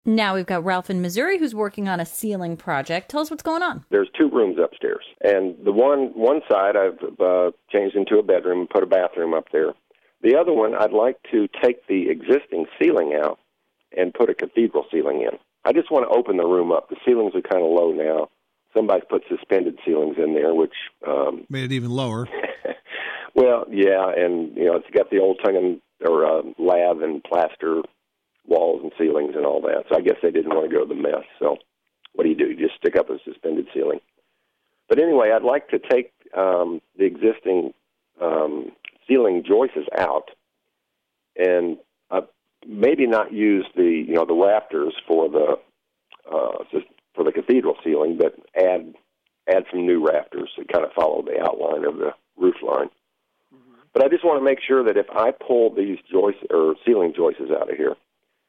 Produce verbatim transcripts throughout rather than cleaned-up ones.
Now we've got Ralph in Missouri who's working on a ceiling project. Tell us what's going on. There's two rooms upstairs, and the one one side I've uh, changed into a bedroom and put a bathroom up there. The other one, I'd like to take the existing ceiling out and put a cathedral ceiling in. I just want to open the room up. The ceilings are kind of low now. Somebody's put suspended ceilings in there, which... Um, made it even lower. Well, yeah, and, you know, it's got the old tongue and, or uh, lath and plaster walls and ceilings and all that. So I guess they didn't want to go to the mess. So what do you do? You just stick up a suspended ceiling. But anyway, I'd like to take um, the existing um, ceiling joists out and uh, maybe not use the, you know, the rafters for the uh, for the cathedral ceiling, but add add some new rafters to kind of follow the outline of the roof line. Mm-hmm. But I just want to make sure that if I pull these joists or ceiling joists out of here,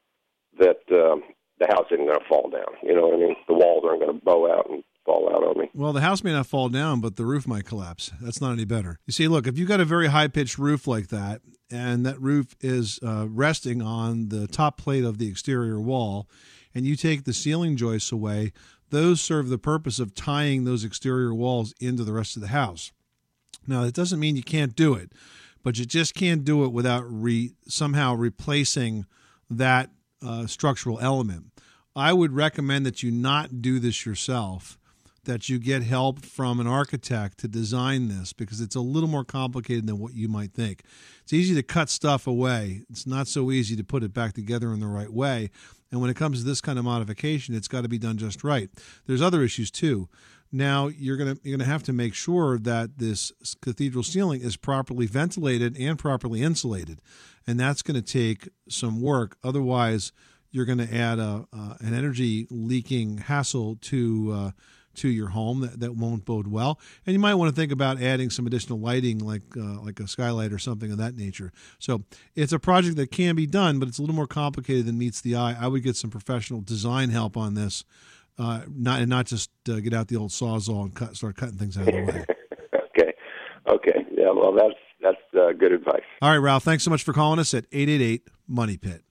that um, the house isn't going to fall down. You know what I mean? The walls aren't going to bow out and fall out on me. Well, the house may not fall down, but the roof might collapse. That's not any better. You see, look, if you've got a very high-pitched roof like that, and that roof is uh, resting on the top plate of the exterior wall, and you take the ceiling joists away, those serve the purpose of tying those exterior walls into the rest of the house. Now, that doesn't mean you can't do it, but you just can't do it without re- somehow replacing that uh, structural element. I would recommend that you not do this yourself, that you get help from an architect to design this, because it's a little more complicated than what you might think. It's easy to cut stuff away. It's not so easy to put it back together in the right way. And when it comes to this kind of modification, it's got to be done just right. There's other issues too. Now, you're going to you're going to have to make sure that this cathedral ceiling is properly ventilated and properly insulated. And that's going to take some work. Otherwise, you're going to add a, uh, an energy leaking hassle to uh, to your home that, that won't bode well. And you might want to think about adding some additional lighting, like uh, like a skylight or something of that nature. So it's a project that can be done, but it's a little more complicated than meets the eye. I would get some professional design help on this, uh, not and not just uh, get out the old Sawzall and cut, start cutting things out of the way. Okay. Okay. Yeah, well, that's, that's uh, good advice. All right, Ralph, thanks so much for calling us at eight eight eight, money pit.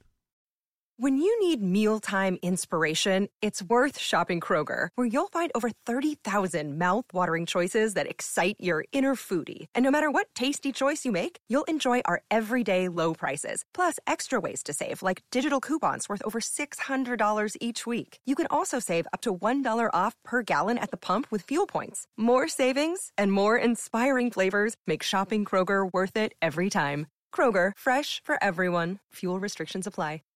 When you need mealtime inspiration, it's worth shopping Kroger, where you'll find over thirty thousand mouth-watering choices that excite your inner foodie. And no matter what tasty choice you make, you'll enjoy our everyday low prices, plus extra ways to save, like digital coupons worth over six hundred dollars each week. You can also save up to one dollar off per gallon at the pump with fuel points. More savings and more inspiring flavors make shopping Kroger worth it every time. Kroger, fresh for everyone. Fuel restrictions apply.